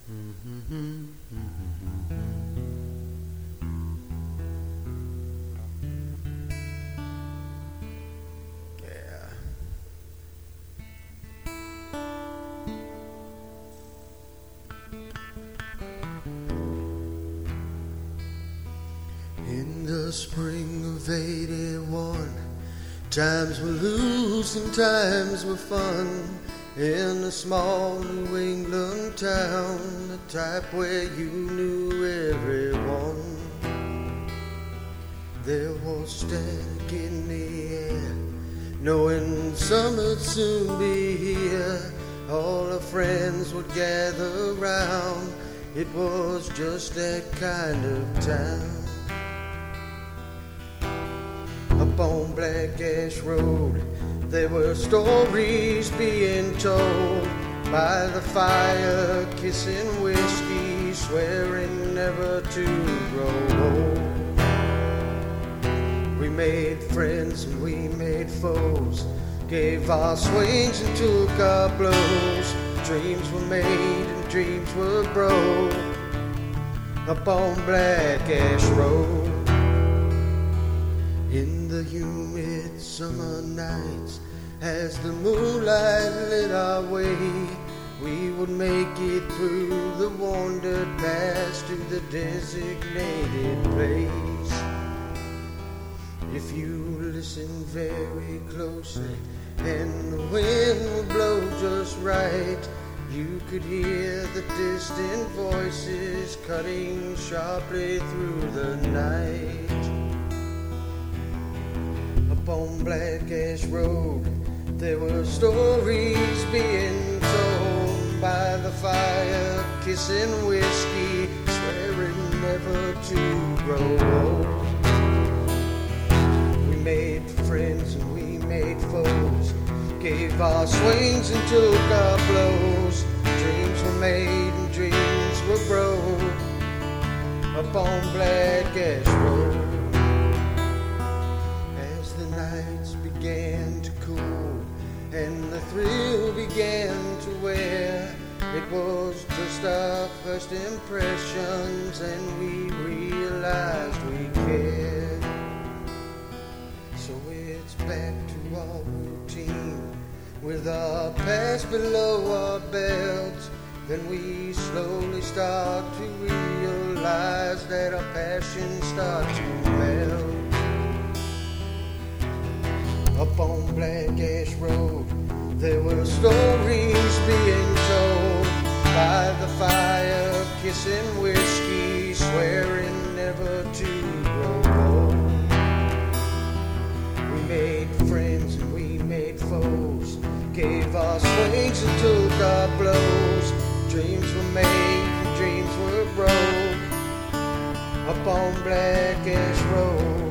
Yeah. In the spring of '81, times were loose and times were fun. In a small New England town, the type where you knew everyone. There was static in the air, knowing summer'd soon be here. All our friends would gather round, it was just that kind of town. Up on Black Ash Road, there were stories being told by the fire, kissing whiskey, swearing never to grow old. We made friends and we made foes, gave our swings and took our blows. Dreams were made and dreams were broke up on Black Ash Road. In the humid summer nights, as the moonlight lit our way, we would make it through the wandered paths to the designated place. If you listen very closely and the wind would blow just right, you could hear the distant voices cutting sharply through the night. Up on Black Ash Road, there were stories being told by the fire, kissing whiskey, swearing never to grow old. We made friends and we made foes, gave our swings and took our blows. Dreams were made and dreams were broke up on Black Ash Road. The nights began to cool and the thrill began to wear. It was just our first impressions and we realized we cared. So it's back to our routine with our past below our belts. Then we slowly start to realize that our passions start to melt. Up on Black Ash Road, there were stories being told by the fire, kissing whiskey, swearing never to grow old. We made friends and we made foes, gave our swings and took our blows. Dreams were made and dreams were broke up on Black Ash Road.